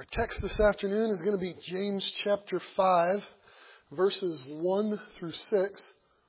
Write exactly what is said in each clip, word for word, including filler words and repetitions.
Our text this afternoon is going to be James chapter five, verses one through six.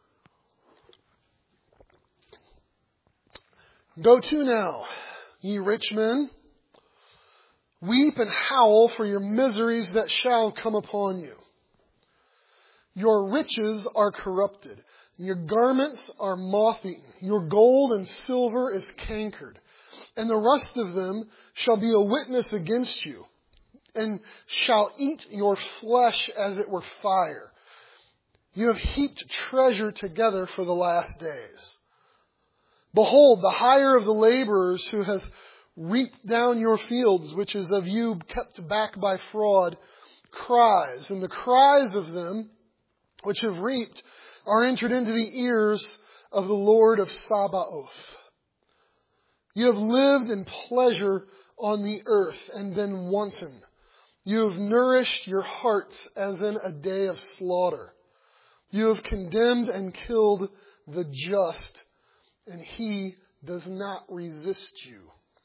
Go to now, ye rich men, weep and howl for your miseries that shall come upon you. Your riches are corrupted, and your garments are moth-eaten. Your gold and silver is cankered, and the rust of them shall be a witness against you, and shall eat your flesh as it were fire. You have heaped treasure together for the last days. Behold, the hire of the laborers who hath reaped down your fields, which is of you kept back by fraud, cries, and the cries of them which have reaped are entered into the ears of the Lord of Sabaoth. You have lived in pleasure on the earth and been wanton. You have nourished your hearts as in a day of slaughter. You have condemned and killed the just, and he does not resist you.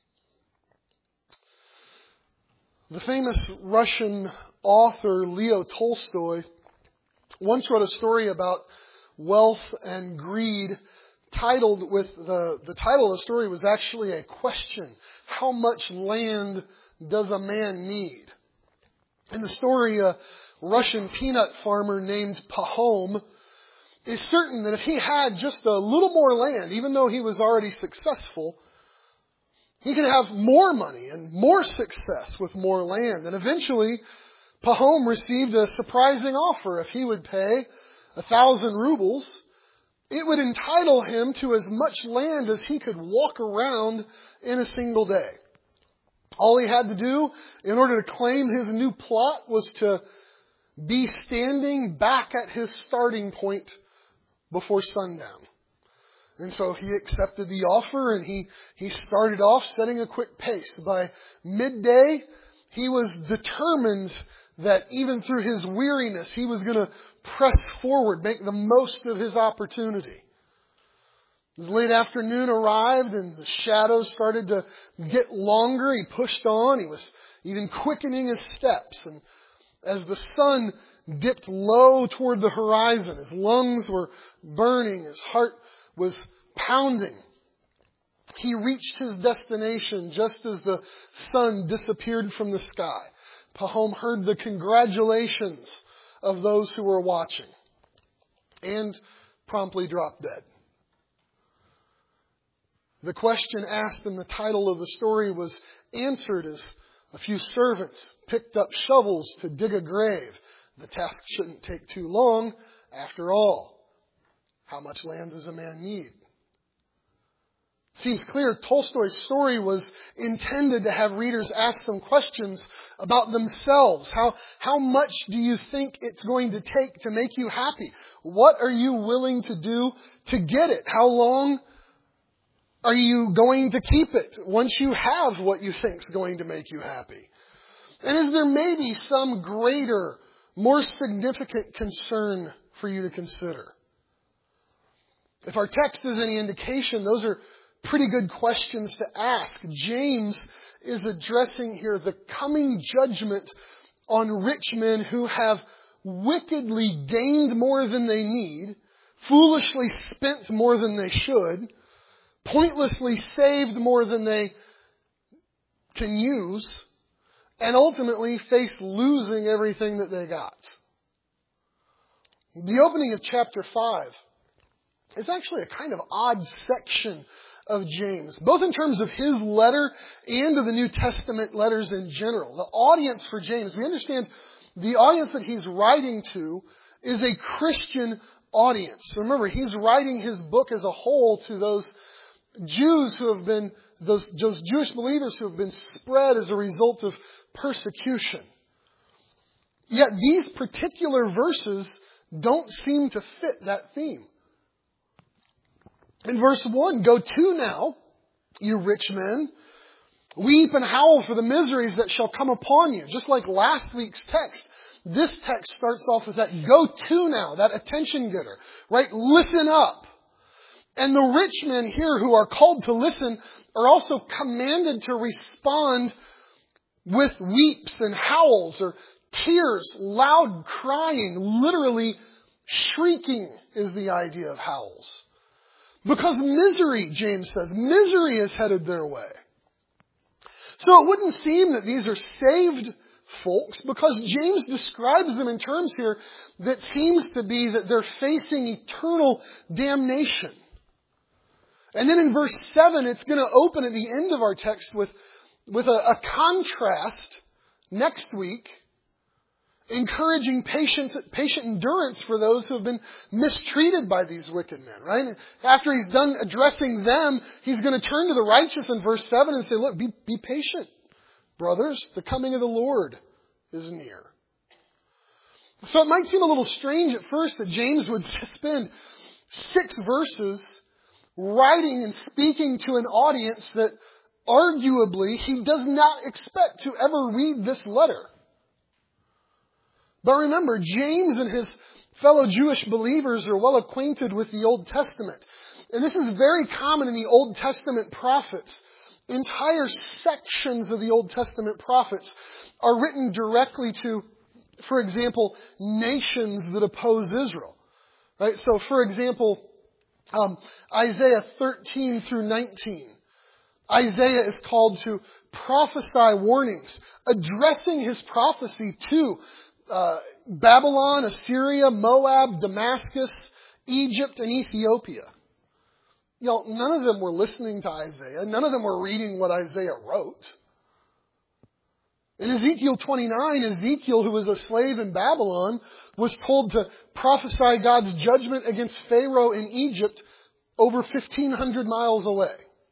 The famous Russian author Leo Tolstoy once wrote a story about wealth and greed titled with the, the title of the story was actually a question. How much land does a man need? In the story, a Russian peanut farmer named Pahom is certain that if he had just a little more land, even though he was already successful, he could have more money and more success with more land. And eventually, Pahom received a surprising offer. If he would pay a thousand rubles, it would entitle him to as much land as he could walk around in a single day. All he had to do in order to claim his new plot was to be standing back at his starting point before sundown. And so he accepted the offer and he, he started off setting a quick pace. By midday, he was determined that even through his weariness, he was going to press forward, make the most of his opportunity. As late afternoon arrived and the shadows started to get longer, he pushed on. He was even quickening his steps. And as the sun dipped low toward the horizon, his lungs were burning, his heart was pounding. He reached his destination just as the sun disappeared from the sky. Pahom heard the congratulations of those who were watching and promptly dropped dead. The question asked in the title of the story was answered as a few servants picked up shovels to dig a grave. The task shouldn't take too long. After all, how much land does a man need? Seems clear Tolstoy's story was intended to have readers ask some questions about themselves. How, how much do you think it's going to take to make you happy? What are you willing to do to get it? How long are you going to keep it once you have what you think is going to make you happy? And is there maybe some greater, more significant concern for you to consider? If our text is any indication, those are pretty good questions to ask. James is addressing here the coming judgment on rich men who have wickedly gained more than they need, foolishly spent more than they should, pointlessly saved more than they can use, and ultimately face losing everything that they got. The opening of chapter five is actually a kind of odd section of James, both in terms of his letter and of the New Testament letters in general. The audience for James, we understand the audience that he's writing to is a Christian audience. Remember, he's writing his book as a whole to those Jews who have been, those, those Jewish believers who have been spread as a result of persecution. Yet these particular verses don't seem to fit that theme. In verse one, go to now, you rich men, weep and howl for the miseries that shall come upon you. Just like last week's text, this text starts off with that go to now, that attention getter, right? Listen up. And the rich men here who are called to listen are also commanded to respond with weeps and howls or tears, loud crying, literally shrieking is the idea of howls. Because misery, James says, misery is headed their way. So it wouldn't seem that these are saved folks, because James describes them in terms here that seems to be that they're facing eternal damnation. And then in verse seven, it's going to open at the end of our text with, with a, a contrast next week, encouraging patience, patient endurance for those who have been mistreated by these wicked men, right? And after he's done addressing them, he's going to turn to the righteous in verse seven and say, look, be, be patient, brothers. The coming of the Lord is near. So it might seem a little strange at first that James would spend six verses writing and speaking to an audience that arguably he does not expect to ever read this letter. But remember, James and his fellow Jewish believers are well acquainted with the Old Testament. And this is very common in the Old Testament prophets. Entire sections of the Old Testament prophets are written directly to, for example, nations that oppose Israel. Right? So, for example, um, Isaiah thirteen through nineteen. Isaiah is called to prophesy warnings, addressing his prophecy to Uh, Babylon, Assyria, Moab, Damascus, Egypt, and Ethiopia. You know, none of them were listening to Isaiah. None of them were reading what Isaiah wrote. In Ezekiel twenty-nine, Ezekiel, who was a slave in Babylon, was told to prophesy God's judgment against Pharaoh in Egypt over fifteen hundred miles away.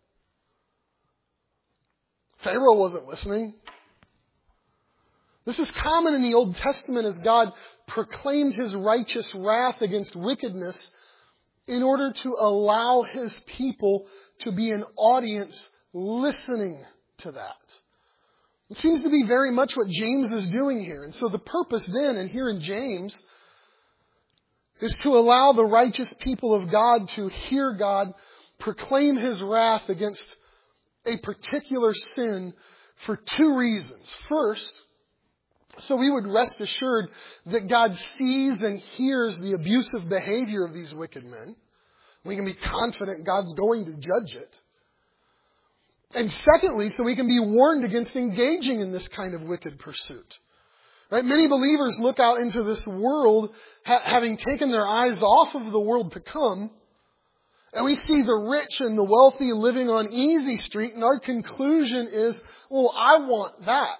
Pharaoh wasn't listening. This is common in the Old Testament as God proclaimed His righteous wrath against wickedness in order to allow His people to be an audience listening to that. It seems to be very much what James is doing here. And so the purpose then, and here in James, is to allow the righteous people of God to hear God proclaim His wrath against a particular sin for two reasons. First, so we would rest assured that God sees and hears the abusive behavior of these wicked men. We can be confident God's going to judge it. And secondly, so we can be warned against engaging in this kind of wicked pursuit. Right? Many believers look out into this world, ha- having taken their eyes off of the world to come, and we see the rich and the wealthy living on easy street, and our conclusion is, well, I want that.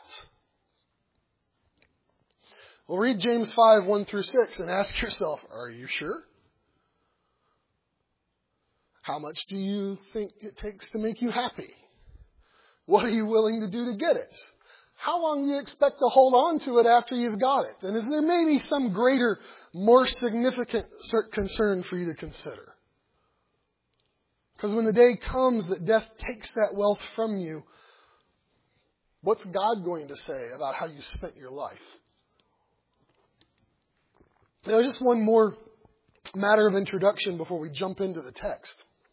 Well, read James five, one through six and ask yourself, are you sure? How much do you think it takes to make you happy? What are you willing to do to get it? How long do you expect to hold on to it after you've got it? And is there maybe some greater, more significant concern for you to consider? Because when the day comes that death takes that wealth from you, what's God going to say about how you spent your life? Now, just one more matter of introduction before we jump into the text.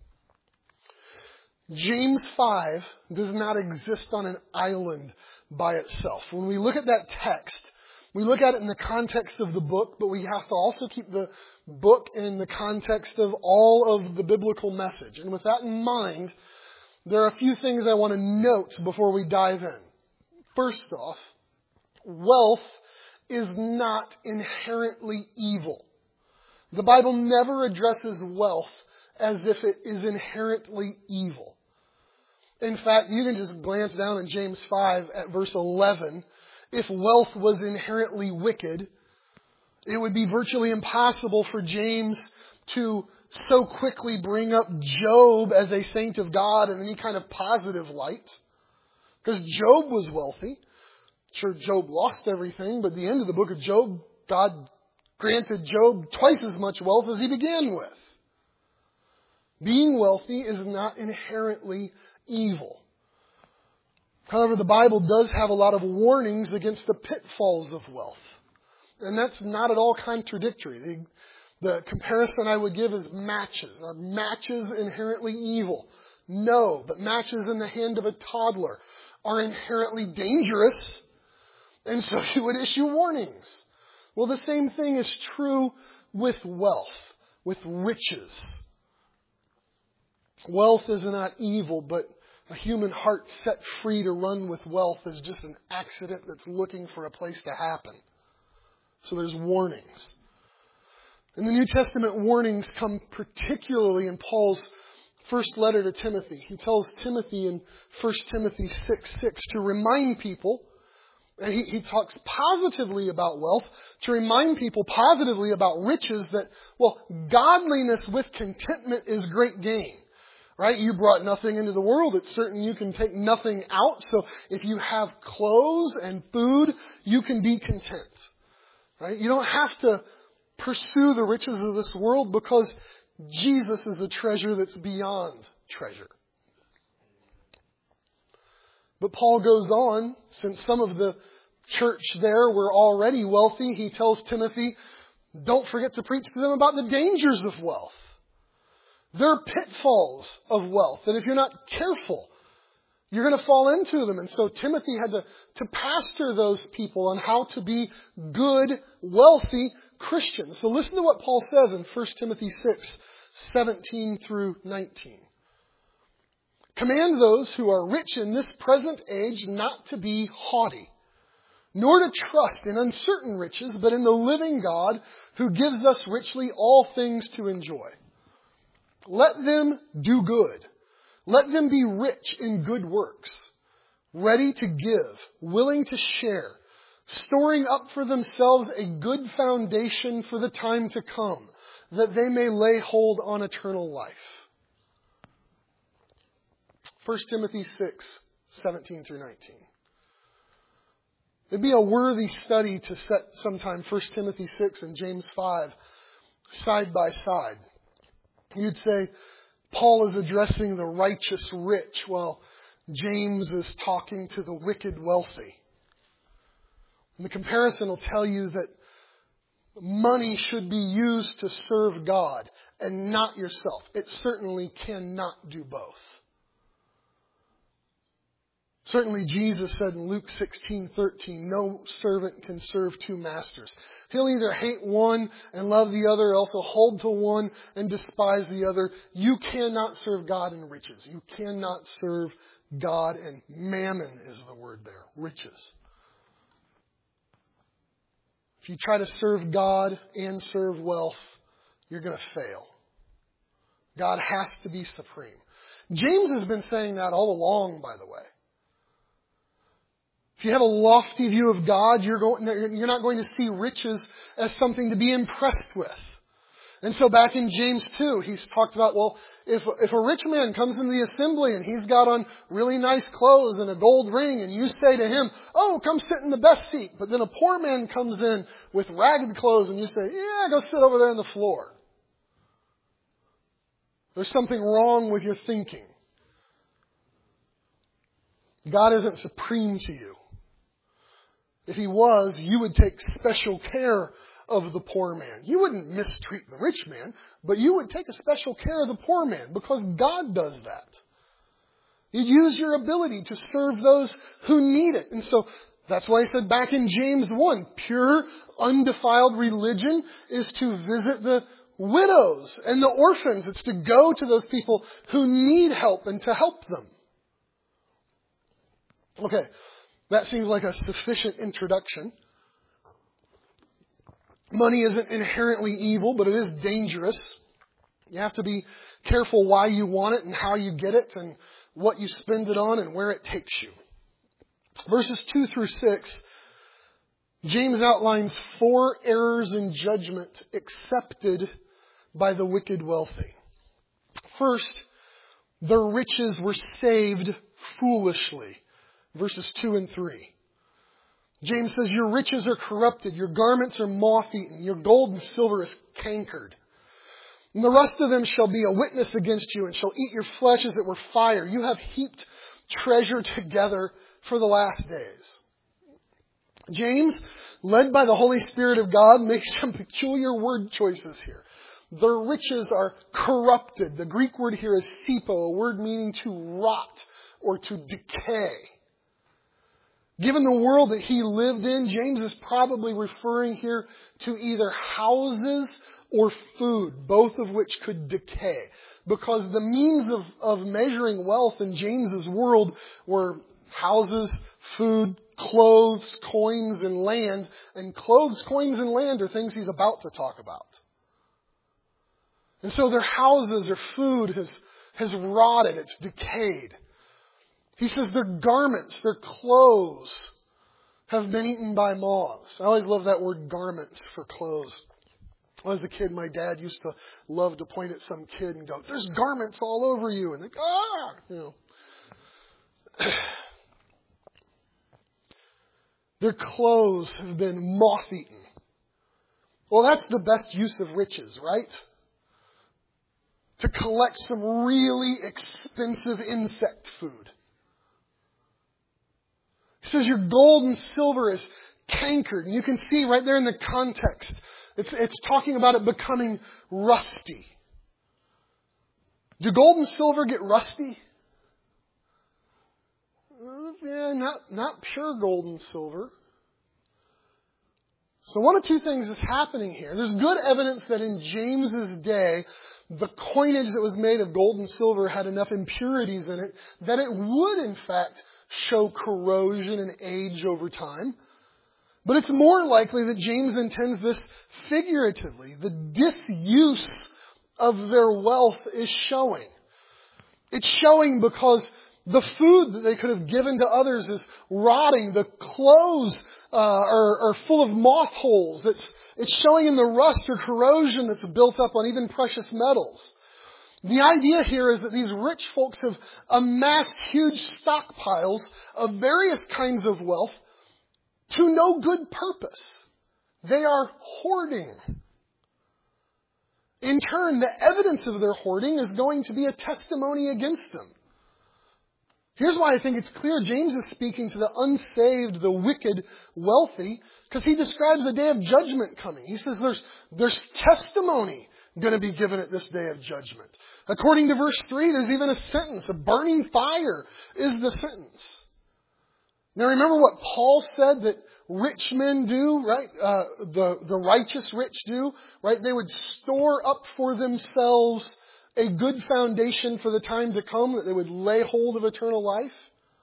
James five does not exist on an island by itself. When we look at that text, we look at it in the context of the book, but we have to also keep the book in the context of all of the biblical message. And with that in mind, there are a few things I want to note before we dive in. First off, wealth is not inherently evil. The Bible never addresses wealth as if it is inherently evil. In fact, you can just glance down in James five at verse eleven. If wealth was inherently wicked, it would be virtually impossible for James to so quickly bring up Job as a saint of God in any kind of positive light. Because Job was wealthy. Sure, Job lost everything, but at the end of the book of Job, God granted Job twice as much wealth as he began with. Being wealthy is not inherently evil. However, the Bible does have a lot of warnings against the pitfalls of wealth. And that's not at all contradictory. The, the comparison I would give is matches. Are matches inherently evil? No, but matches in the hand of a toddler are inherently dangerous, and so you would issue warnings. Well, the same thing is true with wealth, with riches. Wealth is not evil, but a human heart set free to run with wealth is just an accident that's looking for a place to happen. So there's warnings. In the New Testament, warnings come particularly in Paul's first letter to Timothy. He tells Timothy in First Timothy six six to remind people, and he, he talks positively about wealth, to remind people positively about riches that, well, godliness with contentment is great gain. Right? You brought nothing into the world. It's certain you can take nothing out. So if you have clothes and food, you can be content. Right? You don't have to pursue the riches of this world because Jesus is the treasure that's beyond treasure. But Paul goes on, since some of the church there were already wealthy, he tells Timothy, don't forget to preach to them about the dangers of wealth. There are pitfalls of wealth that if you're not careful, you're going to fall into them. And so Timothy had to, to pastor those people on how to be good, wealthy Christians. So listen to what Paul says in First Timothy six, seventeen through nineteen. Command those who are rich in this present age not to be haughty, nor to trust in uncertain riches, but in the living God who gives us richly all things to enjoy. Let them do good. Let them be rich in good works, ready to give, willing to share, storing up for themselves a good foundation for the time to come, that they may lay hold on eternal life. First Timothy six, seventeen through nineteen. It'd be a worthy study to set sometime First Timothy six and James five side by side. You'd say, Paul is addressing the righteous rich while James is talking to the wicked wealthy. And the comparison will tell you that money should be used to serve God and not yourself. It certainly cannot do both. Certainly Jesus said in Luke sixteen thirteen, no servant can serve two masters. He'll either hate one and love the other, or also hold to one and despise the other. You cannot serve God and riches. You cannot serve God and mammon is the word there, riches. If you try to serve God and serve wealth, you're going to fail. God has to be supreme. James has been saying that all along, by the way. If you have a lofty view of God, you're, going, you're not going to see riches as something to be impressed with. And so back in James two, he's talked about, well, if, if a rich man comes into the assembly and he's got on really nice clothes and a gold ring, and you say to him, oh, come sit in the best seat. But then a poor man comes in with ragged clothes and you say, yeah, go sit over there on the floor. There's something wrong with your thinking. God isn't supreme to you. If he was, you would take special care of the poor man. You wouldn't mistreat the rich man, but you would take a special care of the poor man because God does that. You use your ability to serve those who need it. And so that's why he said back in James one, pure, undefiled religion is to visit the widows and the orphans. It's to go to those people who need help and to help them. Okay. That seems like a sufficient introduction. Money isn't inherently evil, but it is dangerous. You have to be careful why you want it and how you get it and what you spend it on and where it takes you. Verses two through six, James outlines four errors in judgment accepted by the wicked wealthy. First, their riches were saved foolishly. Verses two and three. James says, your riches are corrupted, your garments are moth-eaten, your gold and silver is cankered. And the rest of them shall be a witness against you and shall eat your flesh as it were fire. You have heaped treasure together for the last days. James, led by the Holy Spirit of God, makes some peculiar word choices here. Their riches are corrupted. The Greek word here is sipo, a word meaning to rot or to decay. Given the world that he lived in, James is probably referring here to either houses or food, both of which could decay. Because the means of, of measuring wealth in James's world were houses, food, clothes, coins, and land. And clothes, coins, and land are things he's about to talk about. And so their houses or food has, has rotted, it's decayed. He says their garments, their clothes have been eaten by moths. I always love that word garments for clothes. When I was a kid, my dad used to love to point at some kid and go, "There's garments all over you." And they go, "Ah!" You know. Their clothes have been moth-eaten. Well, that's the best use of riches, right? To collect some really expensive insect food. He says your gold and silver is cankered. And you can see right there in the context, it's, it's talking about it becoming rusty. Do gold and silver get rusty? Uh, yeah, not, not pure gold and silver. So one of two things is happening here. There's good evidence that in James's day, the coinage that was made of gold and silver had enough impurities in it that it would, in fact, show corrosion and age over time. But it's more likely that James intends this figuratively. The disuse of their wealth is showing. It's showing because the food that they could have given to others is rotting. The clothes uh, are, are full of moth holes. It's, it's showing in the rust or corrosion that's built up on even precious metals. The idea here is that these rich folks have amassed huge stockpiles of various kinds of wealth to no good purpose. They are hoarding. In turn, the evidence of their hoarding is going to be a testimony against them. Here's why I think it's clear James is speaking to the unsaved, the wicked, wealthy, because he describes a day of judgment coming. He says there's, there's testimony going to be given at this day of judgment. According to verse three, there's even a sentence. A burning fire is the sentence. Now remember what Paul said that rich men do, right? Uh, the, the righteous rich do, right? They would store up for themselves a good foundation for the time to come, that they would lay hold of eternal life.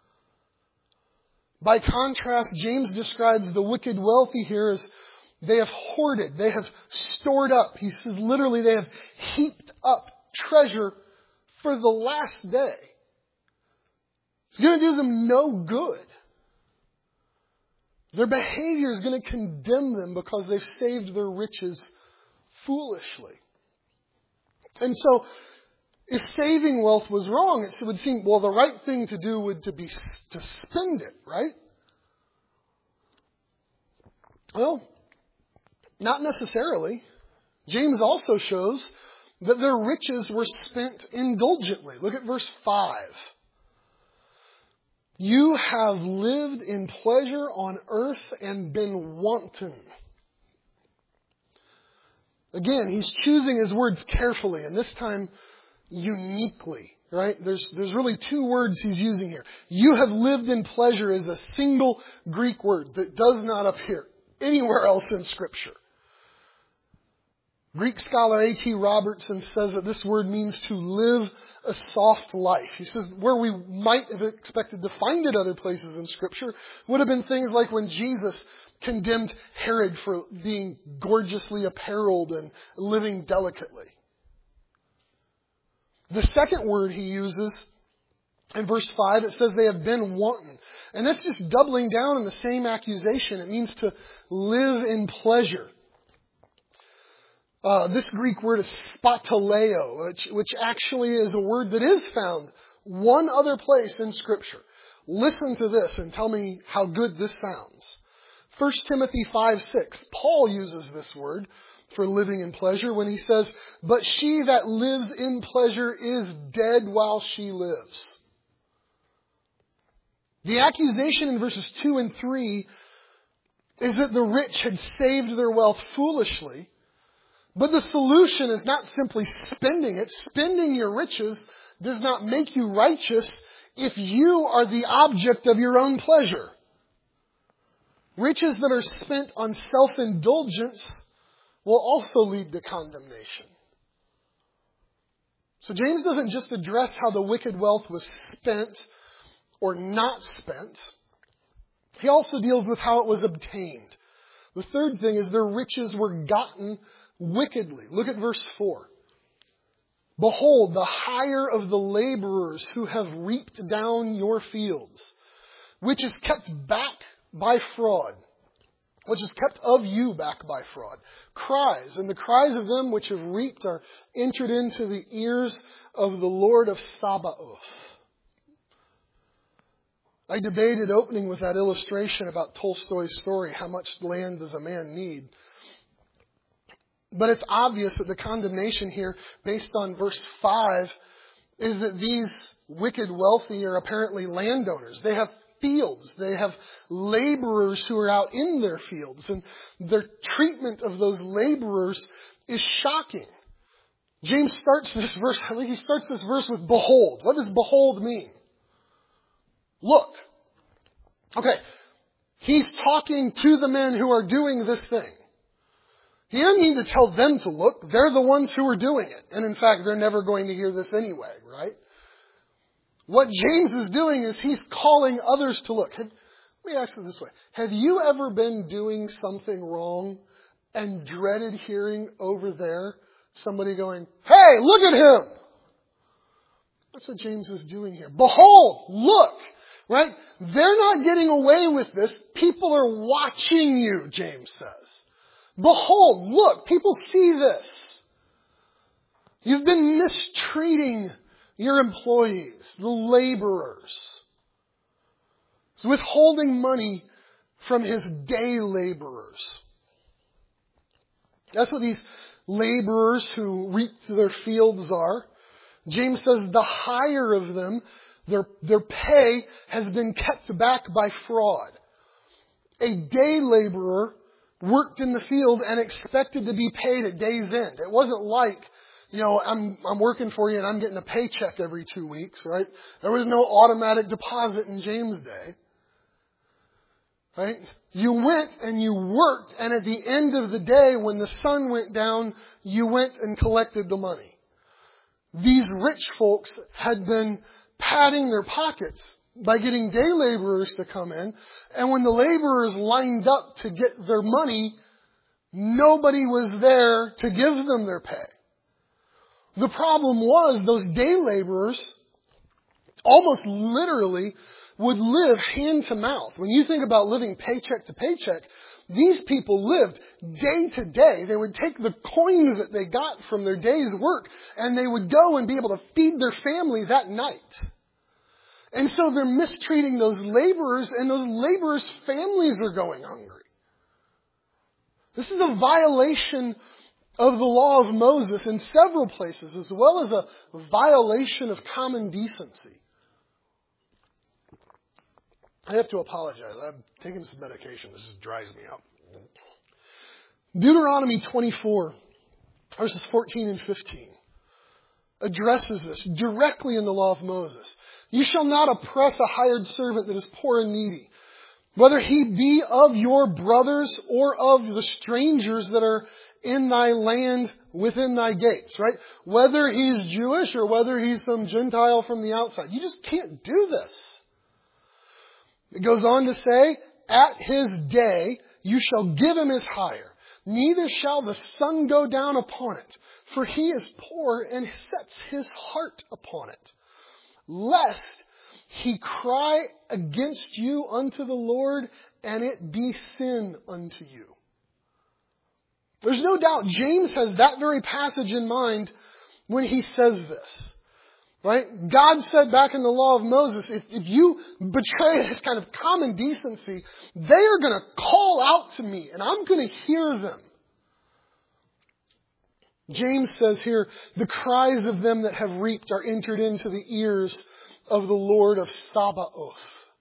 By contrast, James describes the wicked wealthy here as they have hoarded, they have stored up. He says literally they have heaped up treasure for the last day. It's going to do them no good. Their behavior is going to condemn them because they've saved their riches foolishly. And so, if saving wealth was wrong, it would seem, well, the right thing to do would to be to spend it, right? Well, not necessarily. James also shows that their riches were spent indulgently. Look at verse five. You have lived in pleasure on earth and been wanton. Again, he's choosing his words carefully, and this time uniquely, right? There's, there's really two words he's using here. You have lived in pleasure is a single Greek word that does not appear anywhere else in Scripture. Greek scholar A T Robertson says that this word means to live a soft life. He says where we might have expected to find it other places in Scripture would have been things like when Jesus condemned Herod for being gorgeously apparelled and living delicately. The second word he uses in verse five, it says they have been wanton. And that's just doubling down on the same accusation. It means to live in pleasure. Uh, this Greek word is spataleo, which, which actually is a word that is found one other place in Scripture. Listen to this and tell me how good this sounds. First Timothy five six, Paul uses this word for living in pleasure when he says, but she that lives in pleasure is dead while she lives. The accusation in verses two and three is that the rich had saved their wealth foolishly. But the solution is not simply spending it. Spending your riches does not make you righteous if you are the object of your own pleasure. Riches that are spent on self-indulgence will also lead to condemnation. So James doesn't just address how the wicked wealth was spent or not spent. He also deals with how it was obtained. The third thing is their riches were gotten wickedly. Look at verse four. Behold, the hire of the laborers who have reaped down your fields, which is kept back by fraud, which is kept of you back by fraud, cries, and the cries of them which have reaped are entered into the ears of the Lord of Sabaoth. I debated opening with that illustration about Tolstoy's story, how much land does a man need? But it's obvious that the condemnation here, based on verse five, is that these wicked wealthy are apparently landowners. They have fields. They have laborers who are out in their fields. And their treatment of those laborers is shocking. James starts this verse, I think he starts this verse with behold. What does behold mean? Look. Okay. He's talking to the men who are doing this thing. He doesn't need to tell them to look. They're the ones who are doing it. And in fact, they're never going to hear this anyway, right? What James is doing is he's calling others to look. Have, let me ask it this way. Have you ever been doing something wrong and dreaded hearing over there somebody going, hey, look at him? That's what James is doing here. Behold, look, right? They're not getting away with this. People are watching you, James says. Behold, look, people see this. You've been mistreating your employees, the laborers. He's withholding money from his day laborers. That's what these laborers who reap their fields are. James says the hire of them, their, their pay has been kept back by fraud. A day laborer worked in the field and expected to be paid at day's end. It wasn't like, you know, I'm I'm working for you and I'm getting a paycheck every two weeks, right? There was no automatic deposit in James' day. Right? You went and you worked, and at the end of the day, when the sun went down, you went and collected the money. These rich folks had been padding their pockets by getting day laborers to come in, and when the laborers lined up to get their money, nobody was there to give them their pay. The problem was those day laborers almost literally would live hand to mouth. When you think about living paycheck to paycheck, these people lived day to day. They would take the coins that they got from their day's work and they would go and be able to feed their family that night. And so they're mistreating those laborers, and those laborers' families are going hungry. This is a violation of the law of Moses in several places, as well as a violation of common decency. I have to apologize. I'm taking some medication. This just dries me out. Deuteronomy twenty-four, verses fourteen and fifteen, addresses this directly in the law of Moses. You shall not oppress a hired servant that is poor and needy, whether he be of your brothers or of the strangers that are in thy land within thy gates, right? Whether he's Jewish or whether he's some Gentile from the outside. You just can't do this. It goes on to say, at his day you shall give him his hire. Neither shall the sun go down upon it, for he is poor and sets his heart upon it, lest he cry against you unto the Lord, and it be sin unto you. There's no doubt James has that very passage in mind when he says this. Right? God said back in the law of Moses, if, if you betray this kind of common decency, they are going to call out to me, and I'm going to hear them. James says here, the cries of them that have reaped are entered into the ears of the Lord of Sabaoth.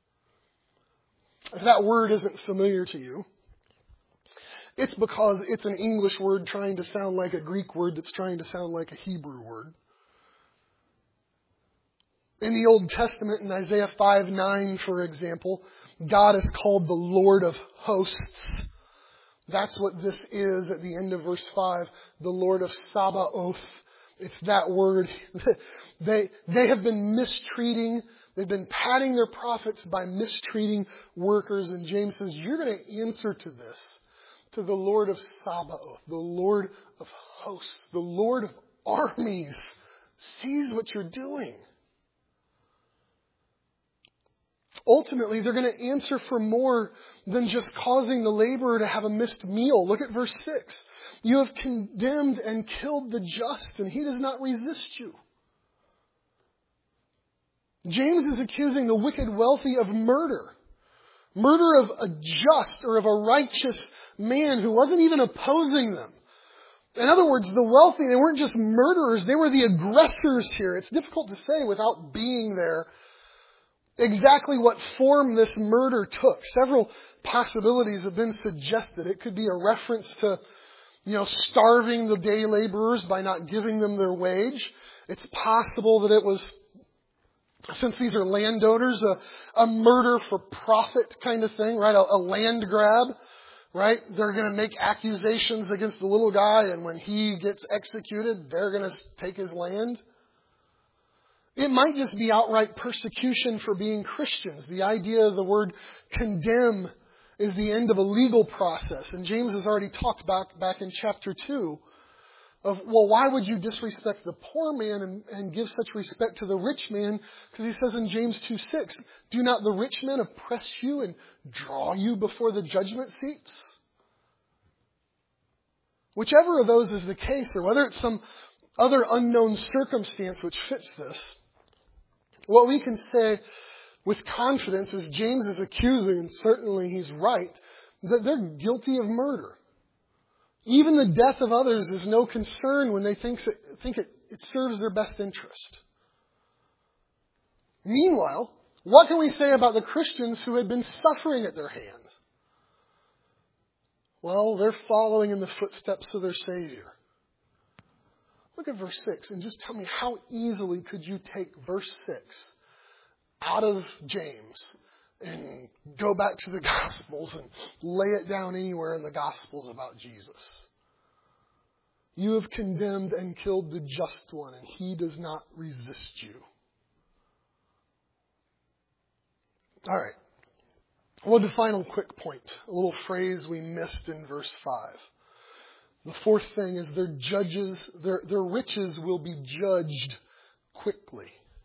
If that word isn't familiar to you, it's because it's an English word trying to sound like a Greek word that's trying to sound like a Hebrew word. In the Old Testament, in Isaiah five nine, for example, God is called the Lord of hosts. That's what this is at the end of verse five, the Lord of Sabaoth. It's that word. They, they have been mistreating, they've been patting their prophets by mistreating workers. And James says, you're going to answer to this, to the Lord of Sabaoth, the Lord of hosts, the Lord of armies sees what you're doing. Ultimately, they're going to answer for more than just causing the laborer to have a missed meal. Look at verse six. You have condemned and killed the just, and he does not resist you. James is accusing the wicked wealthy of murder. Murder of a just or of a righteous man who wasn't even opposing them. In other words, the wealthy, they weren't just murderers, they were the aggressors here. It's difficult to say without being there exactly what form this murder took. Several possibilities have been suggested. It could be a reference to, you know, starving the day laborers by not giving them their wage. It's possible that it was, since these are landowners, a, a murder for profit kind of thing, right? A, a land grab, right? They're going to make accusations against the little guy, and when he gets executed, they're going to take his land. It might just be outright persecution for being Christians. The idea of the word condemn is the end of a legal process. And James has already talked back, back in chapter two of, well, why would you disrespect the poor man and, and give such respect to the rich man? Because he says in James two six, do not the rich men oppress you and draw you before the judgment seats? Whichever of those is the case, or whether it's some other unknown circumstance which fits this, what we can say with confidence is James is accusing, and certainly he's right, that they're guilty of murder. Even the death of others is no concern when they think, think it, it serves their best interest. Meanwhile, what can we say about the Christians who had been suffering at their hands? Well, they're following in the footsteps of their Savior. Look at verse six and just tell me, how easily could you take verse six out of James and go back to the Gospels and lay it down anywhere in the Gospels about Jesus? You have condemned and killed the just one, and he does not resist you. All right. Well, the final quick point, a little phrase we missed in verse five. The fourth thing is their judges, their, their riches will be judged quickly.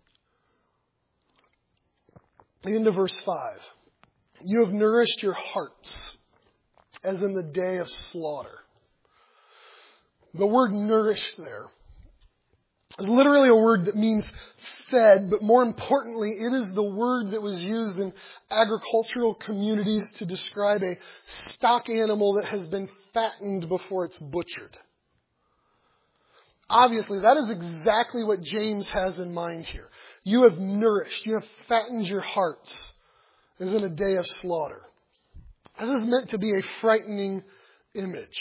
Into verse five. You have nourished your hearts as in the day of slaughter. The word nourished there is literally a word that means fed, but more importantly, it is the word that was used in agricultural communities to describe a stock animal that has been fattened before it's butchered. Obviously, that is exactly what James has in mind here. You have nourished, you have fattened your hearts as in a day of slaughter. This is meant to be a frightening image.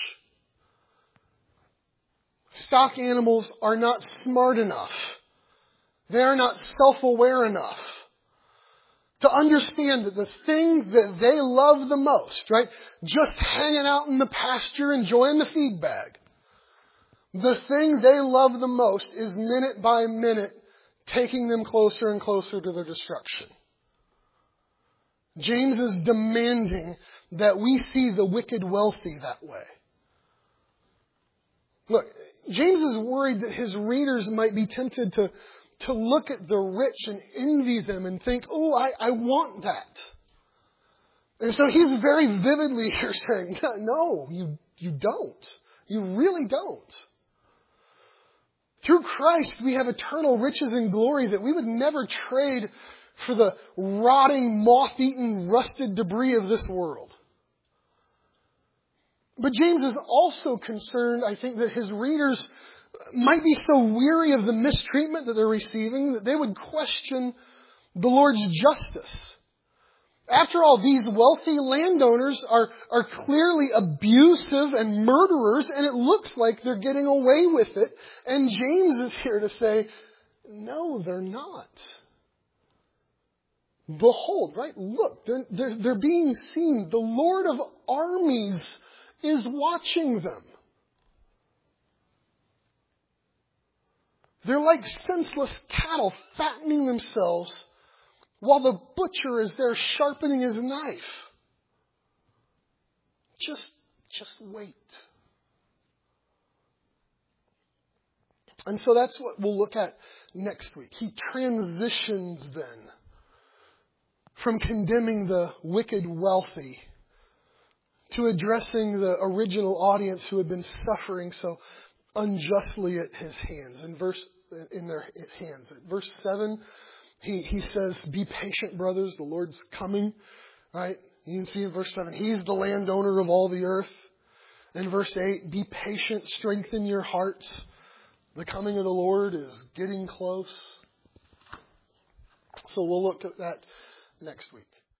Stock animals are not smart enough. They are not self-aware enough to understand that the thing that they love the most, right, just hanging out in the pasture enjoying the feed bag, the thing they love the most is minute by minute taking them closer and closer to their destruction. James is demanding that we see the wicked wealthy that way. Look, James is worried that his readers might be tempted to, to look at the rich and envy them and think, oh, I, I want that. And so he's very vividly here saying, no, you, you don't. You really don't. Through Christ, we have eternal riches and glory that we would never trade for the rotting, moth-eaten, rusted debris of this world. But James is also concerned, I think, that his readers might be so weary of the mistreatment that they're receiving that they would question the Lord's justice. After all, these wealthy landowners are, are clearly abusive and murderers, and it looks like they're getting away with it. And James is here to say, no, they're not. Behold, right? Look, they're, they're, they're being seen. The Lord of armies is watching them. They're like senseless cattle fattening themselves while the butcher is there sharpening his knife. Just, just wait. And so that's what we'll look at next week. He transitions then from condemning the wicked wealthy to addressing the original audience who had been suffering so unjustly at his hands. In verse, in their hands. At verse seven, he, he says, be patient, brothers, the Lord's coming. Right? You can see in verse seven, He's the landowner of all the earth. In verse eight, be patient, strengthen your hearts. The coming of the Lord is getting close. So we'll look at that next week.